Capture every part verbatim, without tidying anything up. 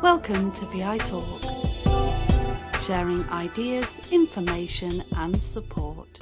Welcome to V I Talk, sharing ideas, information and support.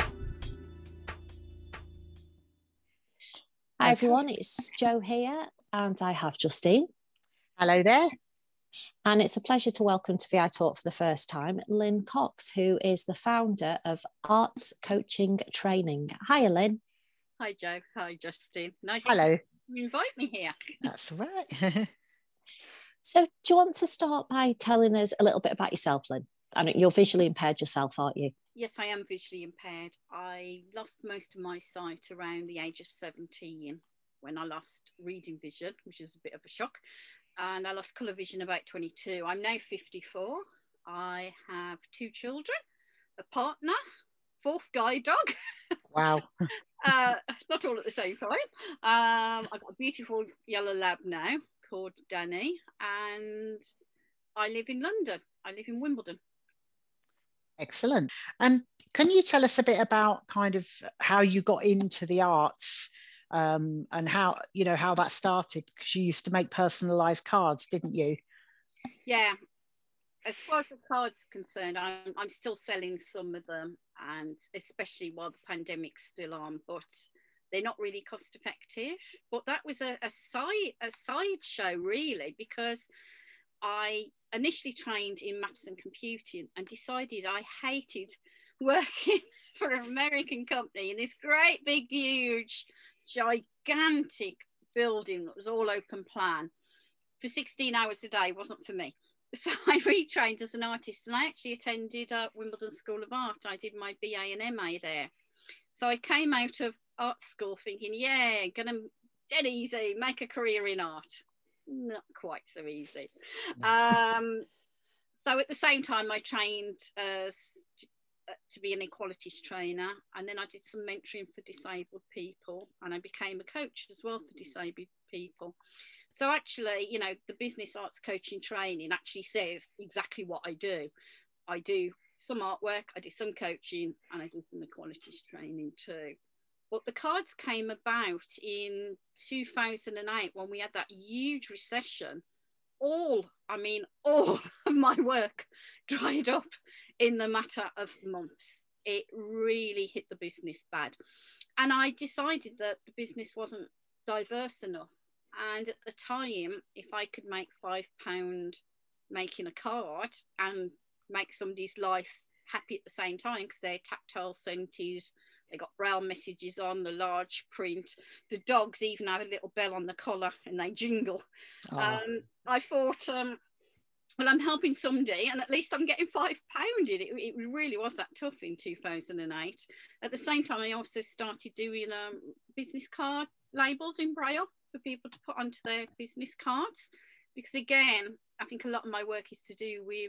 Hi everyone, it's Jo here and I have Justine. Hello there. And it's a pleasure to welcome to V I Talk for the first time Lynn Cox, who is the founder of Arts Coaching Training. Hi Lynn. Hi Jo, hi Justine. Nice Hello. to invite me here. That's right. So do you want to start by telling us a little bit about yourself, Lynn? I know you're visually impaired yourself, aren't you? Yes, I am visually impaired. I lost most of my sight around the age of seventeen when I lost reading vision, which is a bit of a shock. And I lost colour vision about twenty-two. I'm now fifty-four. I have two children, a partner, fourth guide dog. Wow. uh, not all at the same time. Um, I've got a beautiful yellow lab now called Danny, and I live in London. I live in Wimbledon. Excellent. And can you tell us a bit about kind of how you got into the arts um, and how, you know, how that started? Because you used to make personalised cards, didn't you? Yeah. As far as the cards are concerned, I'm, I'm still selling some of them, and especially while the pandemic's still on, but they're not really cost effective. But that was a, a side a side show really, because I initially trained in maths and computing and decided I hated working for an American company in this great big huge gigantic building that was all open plan for sixteen hours a day. Wasn't for me. So I retrained as an artist, and I actually attended uh, Wimbledon School of Art. I did my B A and M A there. So I came out of art school thinking, yeah, gonna dead easy, make a career in art. Not quite so easy. Um, so at the same time, I trained uh, to be an equalities trainer, and then I did some mentoring for disabled people, and I became a coach as well for disabled people. So actually, you know, the business arts coaching training actually says exactly what I do. I do some artwork, I do some coaching, and I do some equalities training too. But the cards came about in two thousand eight when we had that huge recession. All, I mean, all of my work dried up in the matter of months. It really hit the business bad. And I decided that the business wasn't diverse enough. And at the time, if I could make five pounds making a card and make somebody's life happy at the same time, because they're tactile scented, they got braille messages on the large print, the dogs even have a little bell on the collar and they jingle. Oh. Um, I thought, um, well, I'm helping somebody, and at least I'm getting five pound in it. It really was that tough in two thousand eight. At the same time, I also started doing um, business card labels in braille for people to put onto their business cards, because again, I think a lot of my work is to do with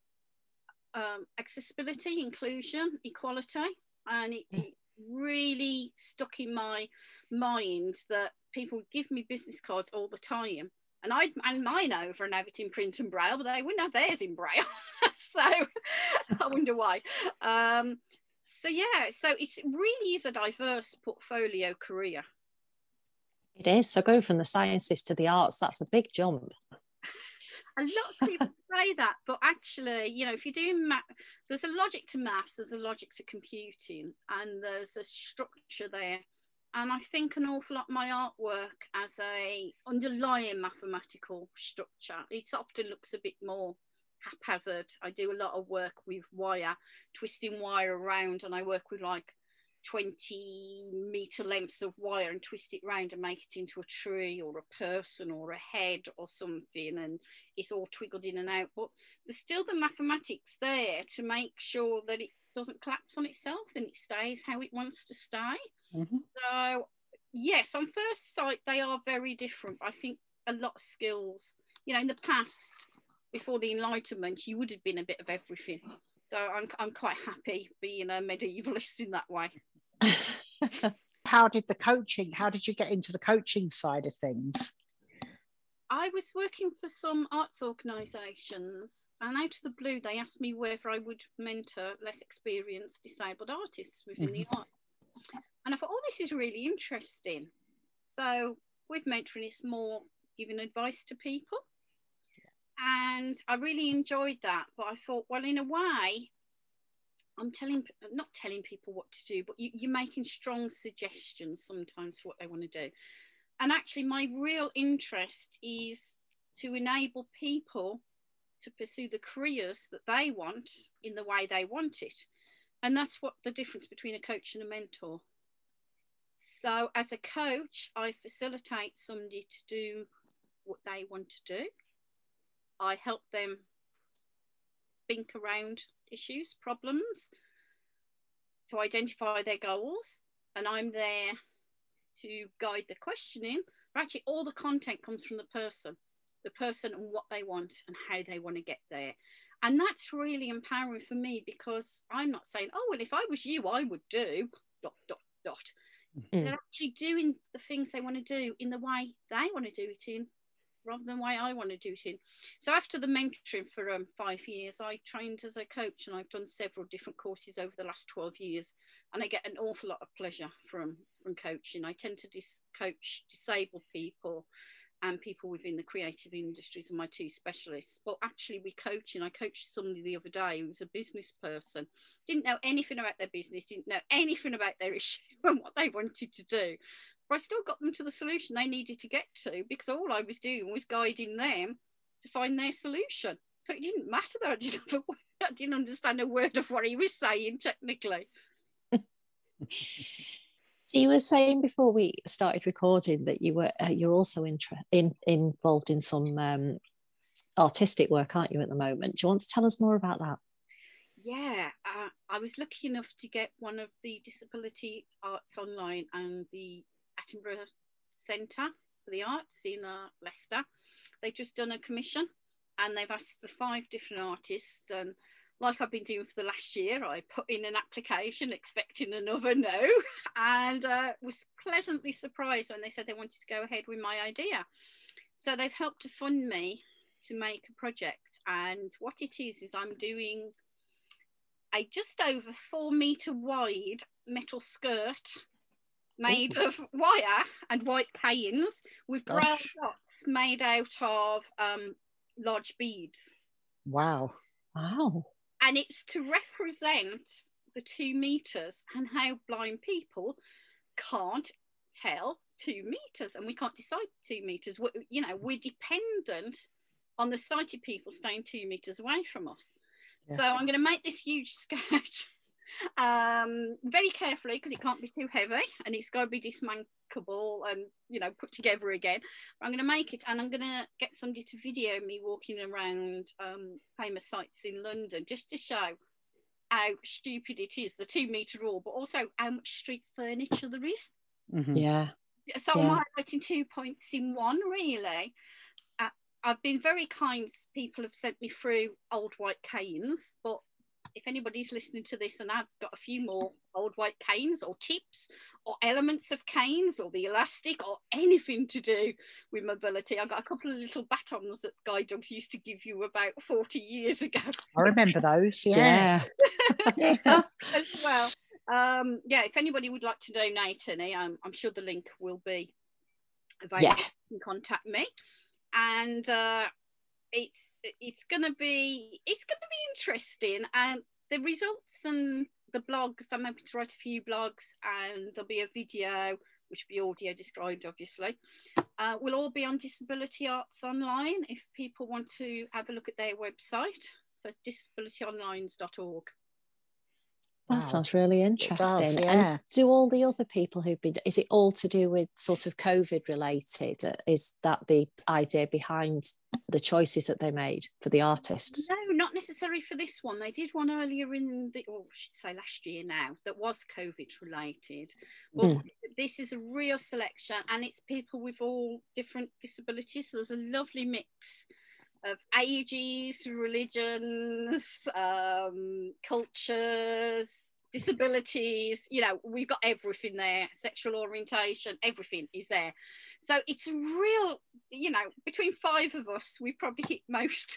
um, accessibility, inclusion, equality, and it, it really stuck in my mind that people would give me business cards all the time, and I'd hand mine over and have it in print and braille, but they wouldn't have theirs in braille. So I wonder why. Um, so yeah, so it really is a diverse portfolio career. It is. So going from the sciences to the arts, that's a big jump. A lot of people say that, but actually, you know, if you're doing math, there's a logic to maths, there's a logic to computing, and there's a structure there. And I think an awful lot of my artwork as a underlying mathematical structure, it often looks a bit more haphazard. I do a lot of work with wire, twisting wire around, and I work with like twenty meter lengths of wire and twist it round and make it into a tree or a person or a head or something, and it's all twiggled in and out, but there's still the mathematics there to make sure that it doesn't collapse on itself and it stays how it wants to stay. Mm-hmm. So yes, on first sight they are very different. I think a lot of skills, you know, in the past before the Enlightenment you would have been a bit of everything, so I'm, I'm quite happy being a medievalist in that way. How did the coaching, how did you get into the coaching side of things? I was working for some arts organisations, and out of the blue they asked me whether I would mentor less experienced disabled artists within mm-hmm. the arts. And I thought, oh, this is really interesting. So with mentoring, it's more giving advice to people. And I really enjoyed that. But I thought, well, in a way, I'm telling, not telling people what to do, but you, you're making strong suggestions sometimes for what they want to do. And actually, my real interest is to enable people to pursue the careers that they want in the way they want it. And that's what the difference between a coach and a mentor. So as a coach, I facilitate somebody to do what they want to do. I help them think around issues, problems, to identify their goals, and I'm there to guide the questioning. But actually, all the content comes from the person, the person and what they want and how they want to get there. And that's really empowering for me, because I'm not saying, oh, well, if I was you, I would do dot, dot, dot. Mm. They're actually doing the things they want to do in the way they want to do it in, rather than the way I want to do it in. So after the mentoring for um, five years, I trained as a coach, and I've done several different courses over the last twelve years. And I get an awful lot of pleasure from, from coaching. I tend to dis- coach disabled people and people within the creative industries are my two specialists. But actually we coach, and I coached somebody the other day who was a business person, didn't know anything about their business, didn't know anything about their issue and what they wanted to do. But I still got them to the solution they needed to get to, because all I was doing was guiding them to find their solution. So it didn't matter that I didn't, have a, I didn't understand a word of what he was saying technically. So you were saying before we started recording that you were uh, you're also intra- in, involved in some um, artistic work, aren't you, at the moment? Do you want to tell us more about that? Yeah, uh, I was lucky enough to get one of the Disability Arts Online and the Attenborough Centre for the Arts in uh, Leicester. They've just done a commission, and they've asked for five different artists, and like I've been doing for the last year, I put in an application expecting another no, and uh, was pleasantly surprised when they said they wanted to go ahead with my idea. So they've helped to fund me to make a project, and what it is is I'm doing a just over four metre wide metal skirt made Ooh. Of wire and white canes with Gosh. brown dots made out of um, large beads. Wow. Wow. And it's to represent the two metres and how blind people can't tell two metres, and we can't decide two metres. We're, you know, we're dependent on the sighted people staying two metres away from us. Yeah. So I'm going to make this huge skirt um, very carefully, because it can't be too heavy and it's got to be dismantleable and, you know, put together again. But I'm going to make it, and I'm going to get somebody to video me walking around um, famous sites in London, just to show how stupid it is, the two metre rule, but also how much street furniture there is. Mm-hmm. Yeah. So yeah. I'm highlighting two points in one, really. Uh, I've been very kind. People have sent me through old white canes, but if anybody's listening to this and I've got a few more old white canes or tips or elements of canes or the elastic or anything to do with mobility, I've got a couple of little batons that guide dogs used to give you about forty years ago. I remember those, yeah. Yeah. As well. Um, yeah, if anybody would like to donate any, I'm, I'm sure the link will be available. Yeah. You can contact me. And uh, it's it's gonna be it's gonna be interesting, and the results and the blogs, I'm hoping to write a few blogs, and there'll be a video which will be audio described, obviously. Uh, will all be on Disability Arts Online if people want to have a look at their website. So it's disability online dot org. That wow. sounds really interesting. Does, yeah. And do all the other people who've been, is it all to do with sort of COVID related? Is that the idea behind the choices that they made for the artists? No, not necessarily for this one. They did one earlier in the, or I should say last year now, that was COVID related. But mm. this is a real selection, and it's people with all different disabilities. So there's a lovely mix of ages, religions, um, cultures, disabilities, you know, we've got everything there, sexual orientation, everything is there. So it's a real, you know, between five of us, we probably hit most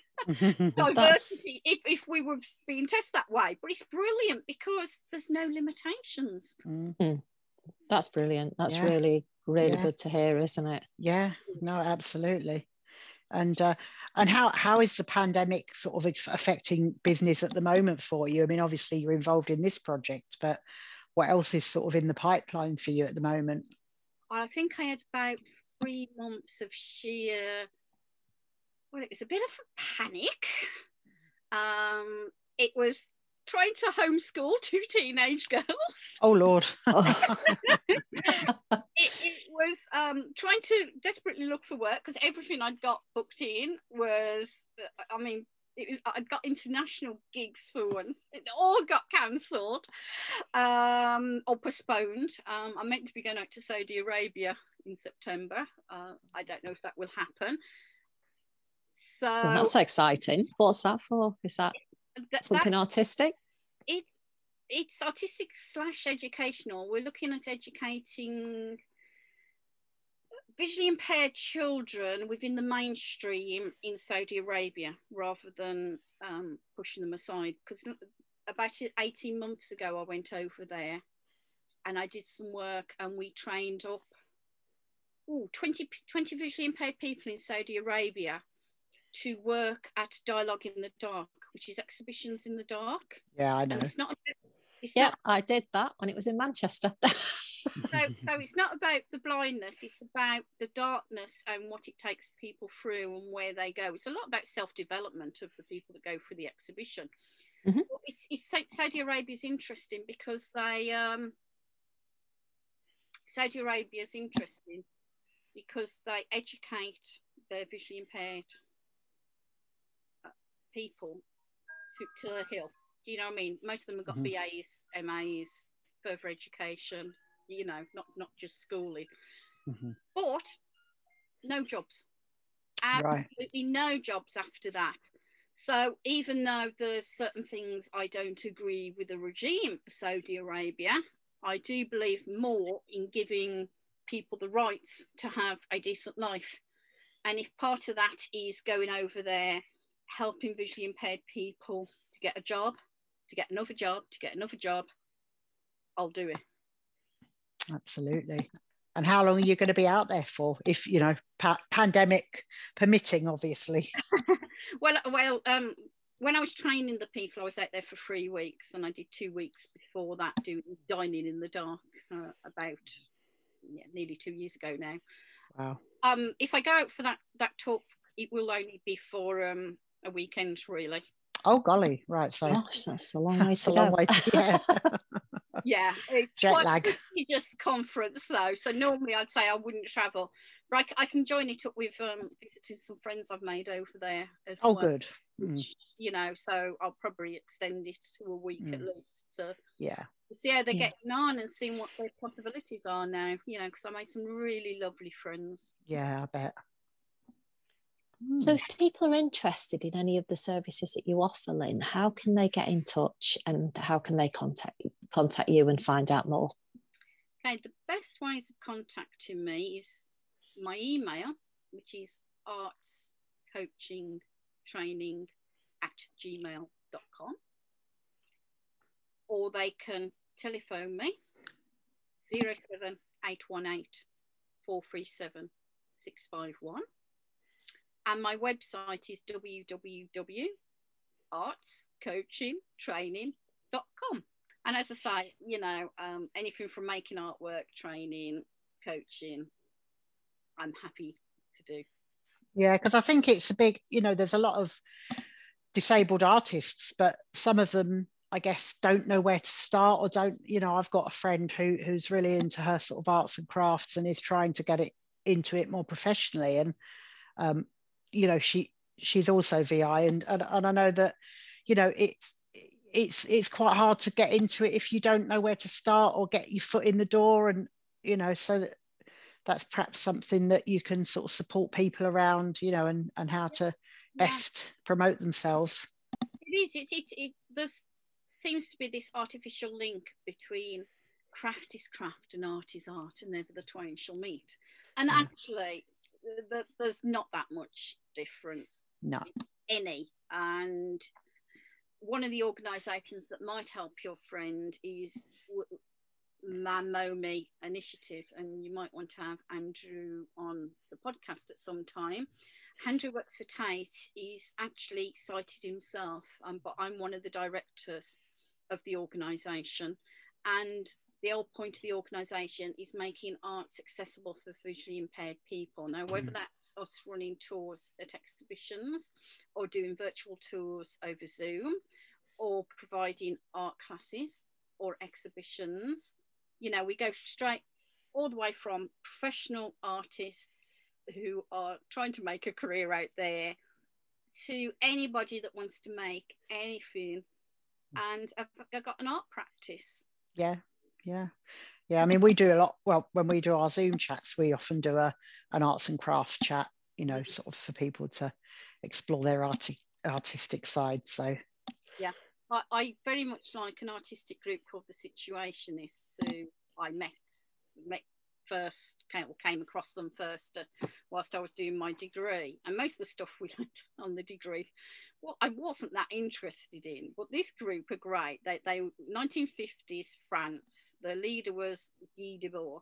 diversity if, if we were being tested that way. But it's brilliant because there's no limitations. Mm. That's brilliant. That's yeah. really, really yeah. good to hear, isn't it? Yeah, no, absolutely. And uh, and how how is the pandemic sort of affecting business at the moment for you? I mean, obviously you're involved in this project, but what else is sort of in the pipeline for you at the moment? I think I had about three months of sheer, well, it was a bit of a panic. Um, it was trying to homeschool two teenage girls. Oh, Lord. it, it was um, trying to desperately look for work because everything I'd got booked in was, I mean, it was, I got international gigs for once. It all got cancelled um, or postponed. Um, I'm meant to be going out to Saudi Arabia in September. Uh, I don't know if that will happen. So well, that's exciting. What's that for? Is that th- something that, artistic? It's it's artistic slash educational. We're looking at educating visually impaired children within the mainstream in Saudi Arabia rather than um, pushing them aside. Because about eighteen months ago, I went over there and I did some work and we trained up ooh, twenty, twenty visually impaired people in Saudi Arabia to work at Dialogue in the Dark, which is exhibitions in the dark. Yeah, I know. And it's not. It's yeah, not, I did that when it was in Manchester. so, so it's not about the blindness. It's about the darkness and what it takes people through and where they go. It's a lot about self-development of the people that go through the exhibition. Mm-hmm. It's, it's Saudi Arabia is interesting because they um, Saudi Arabia is interesting because they educate their visually impaired people to, to the hill. Do you know what I mean? Most of them have got mm-hmm. B As, M As, further education, you know, not, not just schooling. Mm-hmm. But no jobs. Absolutely right. No jobs after that. So even though there's certain things I don't agree with the regime of Saudi Arabia, I do believe more in giving people the rights to have a decent life. And if part of that is going over there, helping visually impaired people to get a job, to get another job, to get another job, I'll do it. Absolutely. And how long are you going to be out there for? If, you know, pa- pandemic permitting, obviously. well, well, um, when I was training the people, I was out there for three weeks, and I did two weeks before that doing Dining in the Dark uh, about yeah, nearly two years ago now. Wow. Um, if I go out for that that talk, it will only be for um, a weekend, really. Oh golly, right. So gosh, that's a long way to a go. Long way to, yeah. yeah, it's jet quite lag. a prestigious conference though. So normally I'd say I wouldn't travel, but I, I can join it up with um, visiting some friends I've made over there as oh, well. Oh, good. Which, mm. You know, so I'll probably extend it to a week mm. at least to yeah. see how they're yeah. getting on and seeing what their possibilities are now. You know, because I made some really lovely friends. Yeah, I bet. So if people are interested in any of the services that you offer, Lynn, how can they get in touch and how can they contact contact you and find out more? Okay, the best ways of contacting me is my email, which is artscoachingtraining at gmail dot com, or they can telephone me zero seven eight one eight four three seven six five one. And my website is w w w dot arts coaching training dot com. And as I say, you know, um, anything from making artwork, training, coaching, I'm happy to do. Yeah, because I think it's a big, you know, there's a lot of disabled artists, but some of them, I guess, don't know where to start or don't, you know, I've got a friend who who's really into her sort of arts and crafts and is trying to get it into it more professionally. And, um, you know, she she's also V I, and, and and I know that, you know, it's it's it's quite hard to get into it if you don't know where to start or get your foot in the door, and you know, so that that's perhaps something that you can sort of support people around, you know, and and how to best yeah. promote themselves. It is. It's it, it. There seems to be this artificial link between craft is craft and art is art, and never the twain shall meet. And yeah. actually, there's not that much difference, no, any. And one of the organisations that might help your friend is Mamomi initiative, and you might want to have Andrew on the podcast at some time. Andrew works for Tate. He's actually cited himself, um, but I'm one of the directors of the organisation, and the whole point of the organisation is making arts accessible for visually impaired people. Now, whether that's us running tours at exhibitions or doing virtual tours over Zoom or providing art classes or exhibitions, you know, we go straight all the way from professional artists who are trying to make a career out there to anybody that wants to make anything and have got an art practice. Yeah, yeah, yeah. I mean, we do a lot. Well, when we do our Zoom chats, we often do a an arts and crafts chat, you know, sort of for people to explore their arti- artistic side. So, yeah. I, I very much like an artistic group called The Situationists, who I met met first, came, came across them first uh, whilst I was doing my degree. And most of the stuff we learned on the degree, well, I wasn't that interested in. But this group are great. They, they nineteen fifties France. The leader was Guy Debord.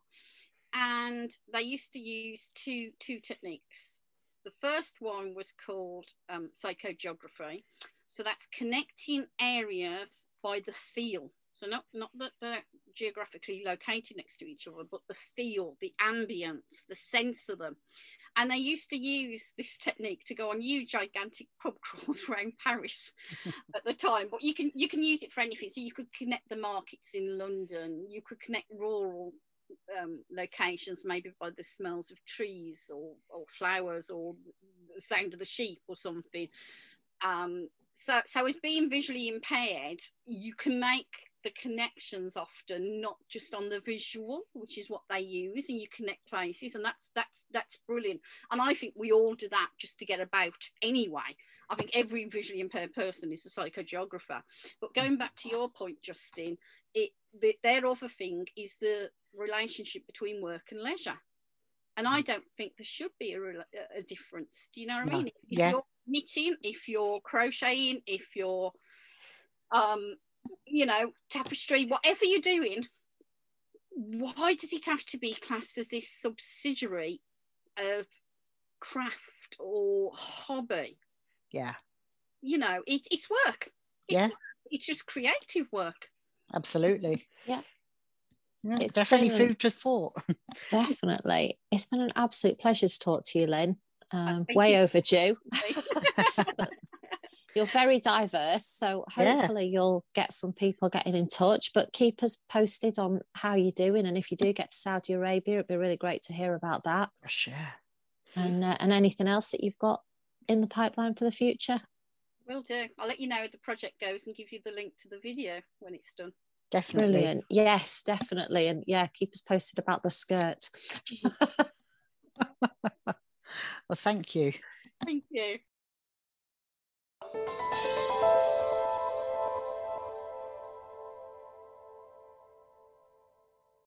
And they used to use two, two techniques. The first one was called um, psychogeography. So that's connecting areas by the feel. So not, not that they're geographically located next to each other, but the feel, the ambience, the sense of them. And they used to use this technique to go on huge, gigantic pub crawls around Paris at the time. But you can, you can use it for anything. So you could connect the markets in London. You could connect rural um, locations, maybe by the smells of trees or, or flowers or the sound of the sheep or something. Um, So, so as being visually impaired, you can make the connections often not just on the visual, which is what they use, and you connect places, and that's that's that's brilliant. And I think we all do that just to get about anyway. I think every visually impaired person is a psychogeographer. But going back to your point, Justin, it the, their other thing is the relationship between work and leisure. And I don't think there should be a, a difference. Do you know what no. I mean? If Yeah. you're knitting, if you're crocheting, if you're, um, you know, tapestry, whatever you're doing, why does it have to be classed as this subsidiary of craft or hobby? Yeah. You know, it, it's work. It's yeah. work. It's just creative work. Absolutely. Yeah. Yeah, it's definitely been, food for thought. Definitely. It's been an absolute pleasure to talk to you, Lynn. Um, Thank way you. overdue. You're very diverse, so hopefully yeah. you'll get some people getting in touch, but keep us posted on how you're doing. And if you do get to Saudi Arabia, it'd be really great to hear about that. For sure. And, uh, and anything else that you've got in the pipeline for the future. Will do. I'll let you know how the project goes and give you the link to the video when it's done. Definitely. Brilliant. Yes, definitely. And yeah, keep us posted about the skirt. Well, thank you. Thank you.